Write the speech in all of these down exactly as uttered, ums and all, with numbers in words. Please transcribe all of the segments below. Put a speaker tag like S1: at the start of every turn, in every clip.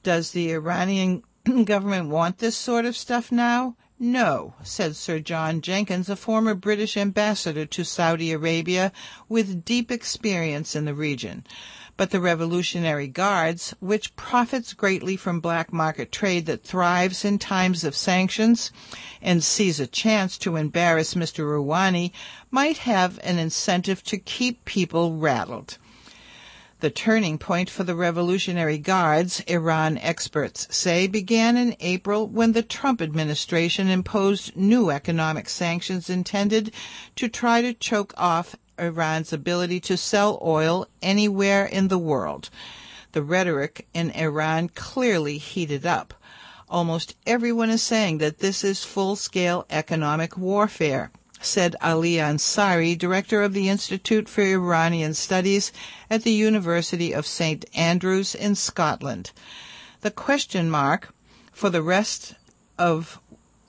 S1: Does the Iranian government want this sort of stuff now? No, said Sir John Jenkins, a former British ambassador to Saudi Arabia with deep experience in the region. But the Revolutionary Guards, which profits greatly from black market trade that thrives in times of sanctions and sees a chance to embarrass Mister Rouhani, might have an incentive to keep people rattled. The turning point for the Revolutionary Guards, Iran experts say, began in April when the Trump administration imposed new economic sanctions intended to try to choke off Iran's ability to sell oil anywhere in the world. The rhetoric in Iran clearly heated up. Almost everyone is saying that this is full-scale economic warfare, said Ali Ansari, director of the Institute for Iranian Studies at the University of Saint Andrews in Scotland. The question mark for the rest of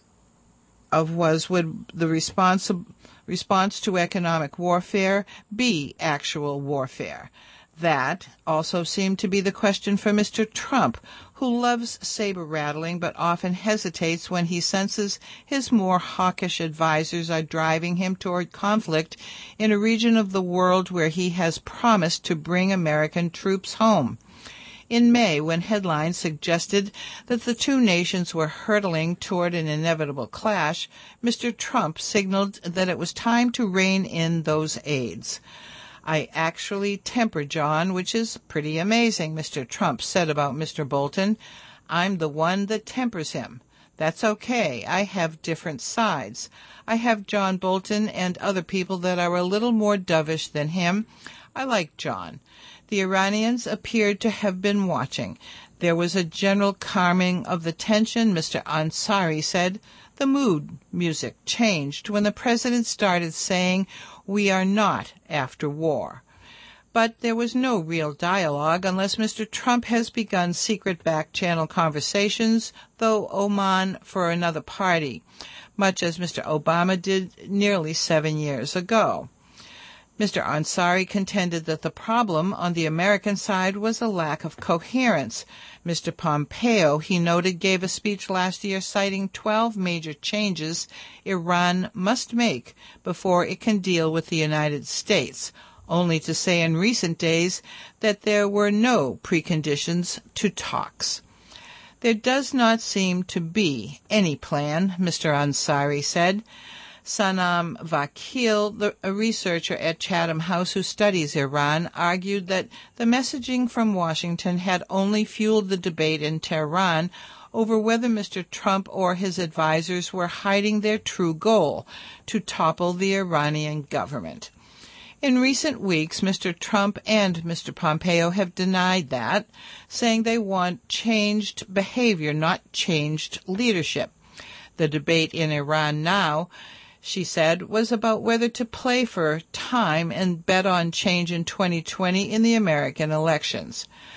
S1: of was, would the response response to economic warfare be actual warfare? That also seemed to be the question for Mister Trump, who loves saber-rattling but often hesitates when he senses his more hawkish advisers are driving him toward conflict in a region of the world where he has promised to bring American troops home. In May, when headlines suggested that the two nations were hurtling toward an inevitable clash, Mister Trump signaled that it was time to rein in those aids. I actually temper John, which is pretty amazing, Mister Trump said about Mister Bolton. I'm the one that tempers him. That's okay. I have different sides. I have John Bolton and other people that are a little more dovish than him. I like John. The Iranians appeared to have been watching. There was a general calming of the tension, Mister Ansari said. The mood music changed when the president started saying, "We are not after war." But there was no real dialogue unless Mister Trump has begun secret back-channel conversations, though Oman for another party, much as Mister Obama did nearly seven years ago. Mister Ansari contended that the problem on the American side was a lack of coherence. Mister Pompeo, he noted, gave a speech last year citing twelve major changes Iran must make before it can deal with the United States, only to say in recent days that there were no preconditions to talks. There does not seem to be any plan, Mister Ansari said. Sanam Vakil, a researcher at Chatham House who studies Iran, argued that the messaging from Washington had only fueled the debate in Tehran over whether Mister Trump or his advisers were hiding their true goal, to topple the Iranian government. In recent weeks, Mister Trump and Mister Pompeo have denied that, saying they want changed behavior, not changed leadership. The debate in Iran now, she said, was about whether to play for time and bet on change in twenty twenty in the American elections.